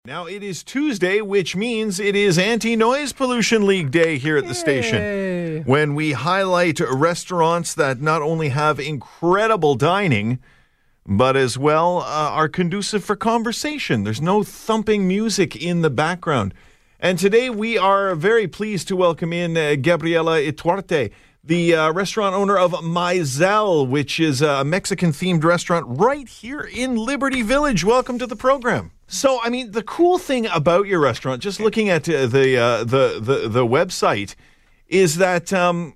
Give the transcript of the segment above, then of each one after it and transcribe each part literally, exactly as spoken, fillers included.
Now, it is Tuesday, which means it is Anti-Noise Pollution League Day here at the Yay. Station, when we highlight restaurants that not only have incredible dining, but as well uh, are conducive for conversation. There's no thumping music in the background. And today we are very pleased to welcome in uh, Gabriela Ituarte, the uh, restaurant owner of Maisel, which is a Mexican-themed restaurant right here in Liberty Village. Welcome to the program. So, I mean, the cool thing about your restaurant, just looking at uh, the, uh, the the the website, is that um,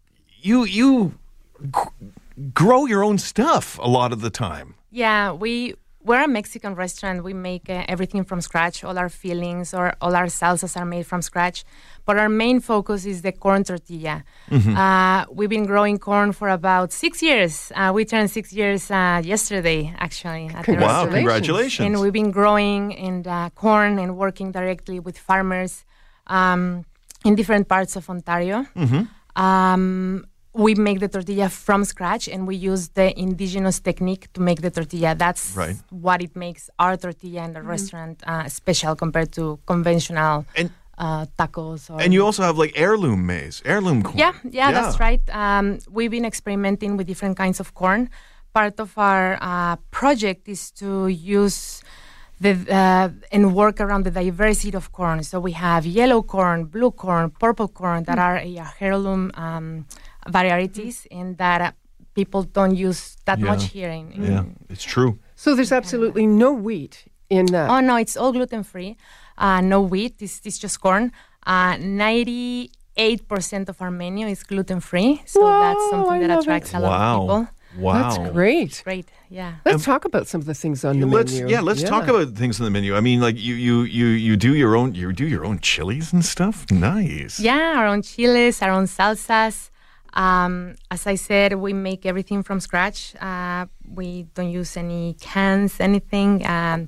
you you g- grow your own stuff a lot of the time. Yeah, we we're a Mexican restaurant. We make uh, everything from scratch. All our fillings or all our salsas are made from scratch. But our main focus is the corn tortilla. Mm-hmm. Uh, we've been growing corn for about six years. Uh, we turned six years uh, yesterday, actually. At the wow, restaurant. Congratulations. And we've been growing in uh, corn and working directly with farmers um, in different parts of Ontario. Mm-hmm. Um, we make the tortilla from scratch, and we use the indigenous technique to make the tortilla. That's right. what it makes our tortilla in the mm-hmm. restaurant uh, special compared to conventional and Uh, tacos. Or and you also have like heirloom maize, heirloom corn. Yeah, yeah, yeah. That's right. Um, we've been experimenting with different kinds of corn. Part of our uh, project is to use the uh, and work around the diversity of corn. So we have yellow corn, blue corn, purple corn that mm. are uh, heirloom um, varieties, mm. and that uh, people don't use that yeah. much here. In, in yeah, it's true. So there's absolutely no wheat in that. Oh no, it's all gluten free. Uh, no wheat, it's, it's just corn. Uh, ninety-eight percent of our menu is gluten-free, so Whoa, that's something that I attracts it. a lot wow. of people. Wow. That's great. Great, yeah. Let's um, talk about some of the things on the let's, menu. Yeah, let's yeah. talk about things on the menu. I mean, like you, you, you, you do your own, you do your own chilies and stuff. Nice. Yeah, our own chiles, our own salsas. Um, as I said, we make everything from scratch. Uh, we don't use any cans, anything. Um,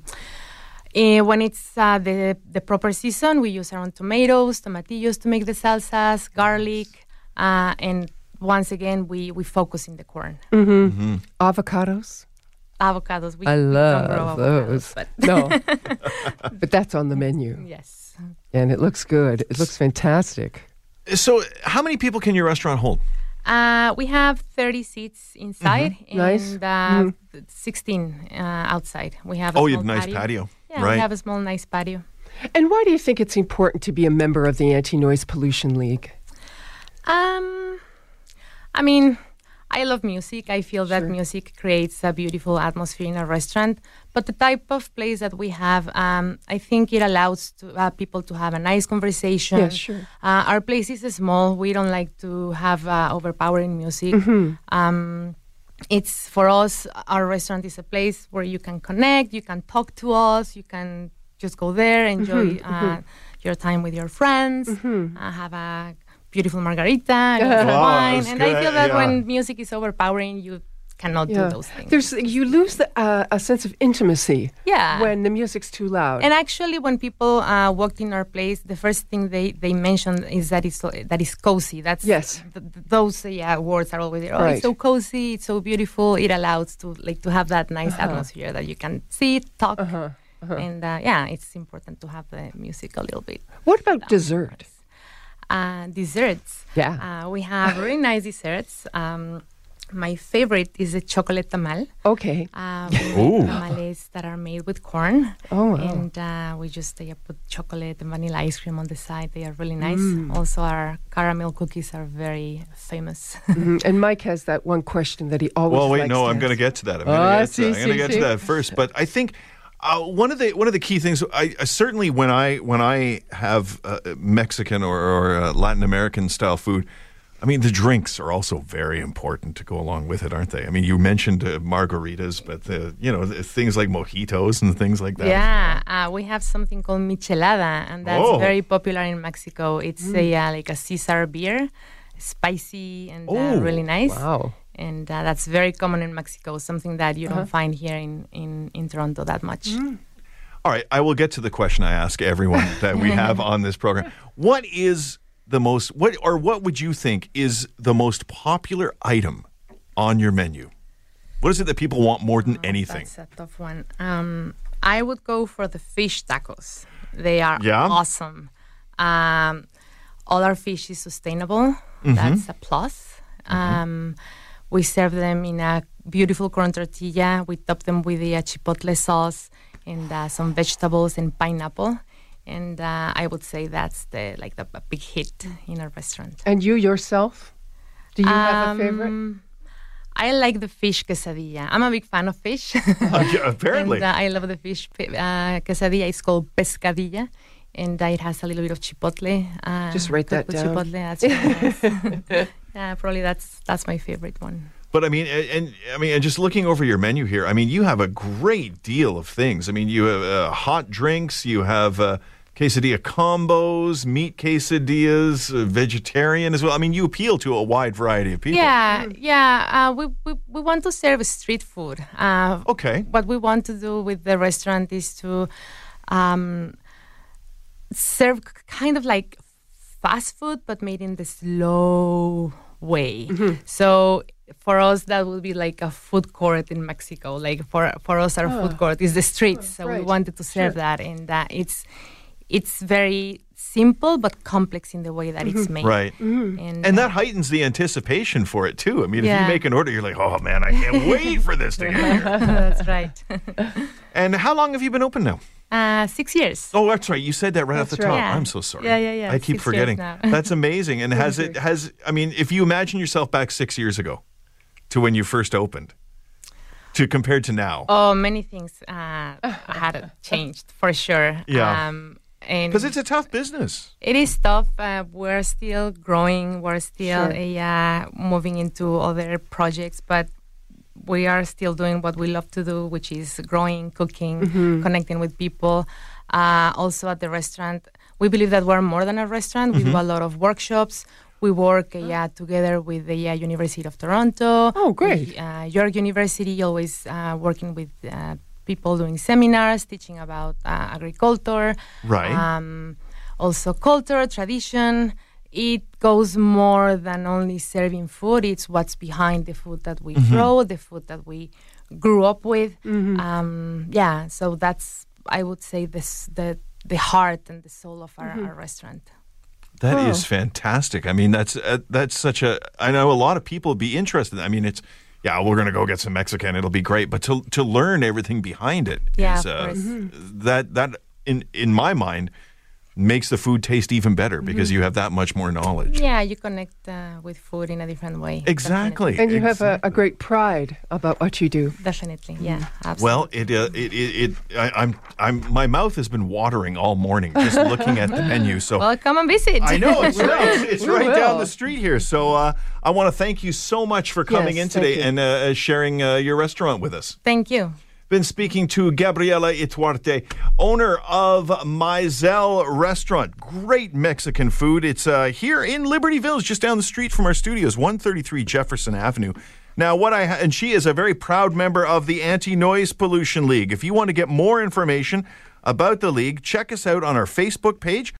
Uh, when it's uh, the the proper season, we use our own tomatoes, tomatillos to make the salsas, garlic, uh, and once again, we, we focus in the corn. Mm-hmm. Mm-hmm. Avocados? Avocados. We, I we love don't grow those. Avocados, but no, but that's on the menu. Yes. And it looks good. It looks fantastic. So how many people can your restaurant hold? Uh, we have thirty seats inside mm-hmm. nice. and uh, mm-hmm. sixteen uh, outside. We have a oh, small you have a nice patio. patio. Yeah, right. we have a small, nice patio. And why do you think it's important to be a member of the Anti-Noise Pollution League? Um, I mean, I love music. I feel that sure. music creates a beautiful atmosphere in a restaurant. But the type of place that we have, um, I think it allows to, uh, people to have a nice conversation. Yeah, sure. Uh, our place is small. We don't like to have uh, overpowering music. Mm-hmm. Um, it's for us, our restaurant is a place where you can connect, you can talk to us, you can just go there, enjoy mm-hmm. uh, mm-hmm. your time with your friends, mm-hmm. uh, have a beautiful margarita and wow, wine. And good. I feel that yeah. when music is overpowering, you cannot yeah. do those things. There's you lose the, uh, a sense of intimacy yeah. when the music's too loud. And actually, when people uh, walked in our place, the first thing they, they mention is that it's so, that it's cozy. That's yes. th- th- those uh, yeah words are always there. Oh, right. it's so cozy, it's so beautiful. It allows to like to have that nice uh-huh. atmosphere that you can see, talk, uh-huh. Uh-huh. and uh, yeah, it's important to have the music a little bit. What about dessert? Uh, desserts. Yeah. Uh, we have really nice desserts. Um, my favorite is the chocolate tamal. Okay. Uh, we make tamales that are made with corn. Oh, wow. And uh, we just uh, put chocolate and vanilla ice cream on the side. They are really nice. Mm. Also, our caramel cookies are very famous. Mm-hmm. And Mike has that one question that he always Well, wait, likes no, to I'm going to ask. get to that. I'm Oh, going to get, see, to, that. I'm gonna see, get see. to that first. But I think uh, one of the one of the key things, I, I certainly when I when I have uh, Mexican or, or uh, Latin American style food, I mean, the drinks are also very important to go along with it, aren't they? I mean, you mentioned uh, margaritas, but the, you know, the, things like mojitos and things like that. Yeah, uh, we have something called michelada, and that's oh. very popular in Mexico. It's mm. a, uh, like a Caesar beer, spicy and oh, uh, really nice. Wow. And uh, that's very common in Mexico, something that you uh-huh. don't find here in, in, in Toronto that much. Mm. All right, I will get to the question I ask everyone that we have on this program. What is the most, what or what would you think is the most popular item on your menu? What is it that people want more than oh, anything? That's a tough one. Um, I would go for the fish tacos. They are Yeah? awesome. Um, all our fish is sustainable. Mm-hmm. That's a plus. Um, we serve them in a beautiful corn tortilla. We top them with the uh, chipotle sauce and uh, some vegetables and pineapple. And uh, I would say that's the like the a big hit in our restaurant. And you yourself? Do you have a Um, favorite? I like the fish quesadilla. I'm a big fan of fish. Uh, yeah, apparently. And, uh, I love the fish uh, quesadilla. It's called pescadilla. And uh, it has a little bit of chipotle. Uh, Just write that cooked with down. Chipotle. That's really nice. Yeah, probably that's that's my favorite one. But I mean, and, and I mean, and just looking over your menu here, I mean, you have a great deal of things. I mean, you have uh, hot drinks, you have uh, quesadilla combos, meat quesadillas, uh, vegetarian as well. I mean, you appeal to a wide variety of people. Yeah, yeah. Uh, we, we we want to serve street food. Uh, Okay. What we want to do with the restaurant is to um, serve kind of like fast food, but made in the slow way. So for us, that will be like a food court in Mexico. Like for for us, our food court is the streets. So we right. wanted to serve Sure. that, and uh, it's it's very simple but complex in the way that it's made. Right. And, And uh, that heightens the anticipation for it, too. I mean, if Yeah. you make an order, you're like, oh, man, I can't wait for this to get here. that's right. And how long have you been open now? Uh, six years. Oh, that's right. You said that right off That's the top. right. Yeah. I'm so sorry. Yeah, yeah, yeah. I keep Six years forgetting. now. That's amazing. And has it, has, I mean, if you imagine yourself back six years ago to when you first opened, to compared to now, Oh, many things uh, had changed for sure. Yeah. Um, and because it's a tough business. it is tough. Uh, we're still growing. We're still Sure. uh, moving into other projects, but we are still doing what we love to do, which is growing, cooking, Mm-hmm. connecting with people. Uh, also at the restaurant, we believe that we're more than a restaurant. We do a lot of workshops. We work uh, yeah, together with the uh, University of Toronto. Oh, great. with, uh, York University, always uh, working with uh, people doing seminars, teaching about uh, agriculture. Right. Um, also culture, tradition. It goes more than only serving food. It's what's behind the food that we throw, the food that we grew up with. Um, yeah, so that's, I would say, this the the heart and the soul of our, our restaurant. That is Oh. fantastic. I mean, that's uh, that's such a. I know a lot of people would be interested. I mean, it's yeah, we're gonna go get some Mexican. It'll be great, but to to learn everything behind it Yeah, is of uh, course. that that in in my mind makes the food taste even better because you have that much more knowledge. Yeah, you connect uh, with food in a different way. Exactly. And you have a, a exactly. great pride about what you do. Definitely, yeah, absolutely. Well, it uh, it it, it I, I'm I'm my mouth has been watering all morning just looking at the menu. So well, come and visit. I know it's right. It's, it's We right down will. the street here. So uh, I want to thank you so much for coming Yes, in thank today you. and uh, sharing uh, your restaurant with us. Thank you. Been speaking to Gabriela Ituarte, owner of Mizell Restaurant. Great Mexican food. It's uh, here in Liberty Village, just down the street from our studios, one thirty-three Jefferson Avenue. Now, what I ha- and she is a very proud member of the Anti-Noise Pollution League. If you want to get more information about the league, check us out on our Facebook page